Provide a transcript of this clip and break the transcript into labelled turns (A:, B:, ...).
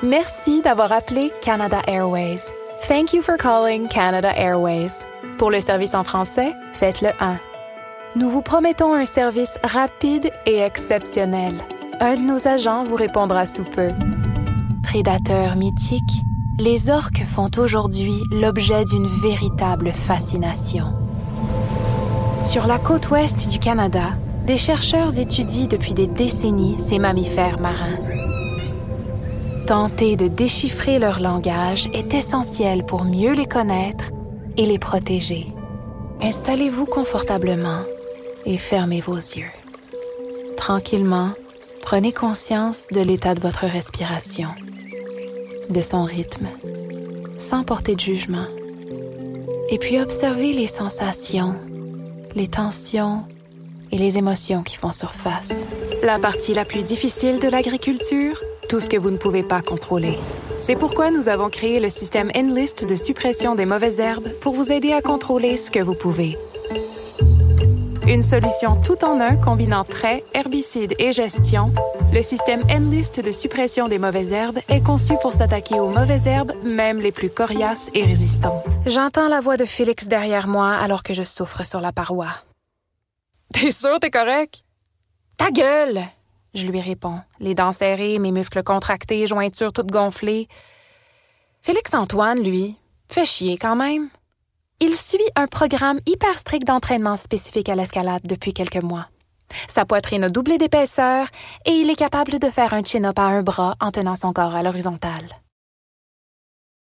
A: Merci d'avoir appelé Canada Airways. Thank you for calling Canada Airways. Pour le service en français, faites le 1. Nous vous promettons un service rapide et exceptionnel. Un de nos agents vous répondra sous peu. Prédateurs mythiques, les orques font aujourd'hui l'objet d'une véritable fascination. Sur la côte ouest du Canada, des chercheurs étudient depuis des décennies ces mammifères marins. Tenter de déchiffrer leur langage est essentiel pour mieux les connaître et les protéger. Installez-vous confortablement et fermez vos yeux. Tranquillement, prenez conscience de l'état de votre respiration, de son rythme, sans porter de jugement. Et puis observez les sensations, les tensions et les émotions qui font surface. La partie la plus difficile de l'agriculture, tout ce que vous ne pouvez pas contrôler. C'est pourquoi nous avons créé le système Enlist de suppression des mauvaises herbes pour vous aider à contrôler ce que vous pouvez. Une solution tout en un combinant traits, herbicides et gestion, le système Enlist de suppression des mauvaises herbes est conçu pour s'attaquer aux mauvaises herbes, même les plus coriaces et résistantes. J'entends la voix de Félix derrière moi alors que je souffre sur la paroi. T'es sûr t'es correct? Ta gueule! Je lui réponds, les dents serrées, mes muscles contractés, jointures toutes gonflées. Félix-Antoine, lui, fait chier quand même. Il suit un programme hyper strict d'entraînement spécifique à l'escalade depuis quelques mois. Sa poitrine a doublé d'épaisseur et il est capable de faire un chin-up à un bras en tenant son corps à l'horizontale.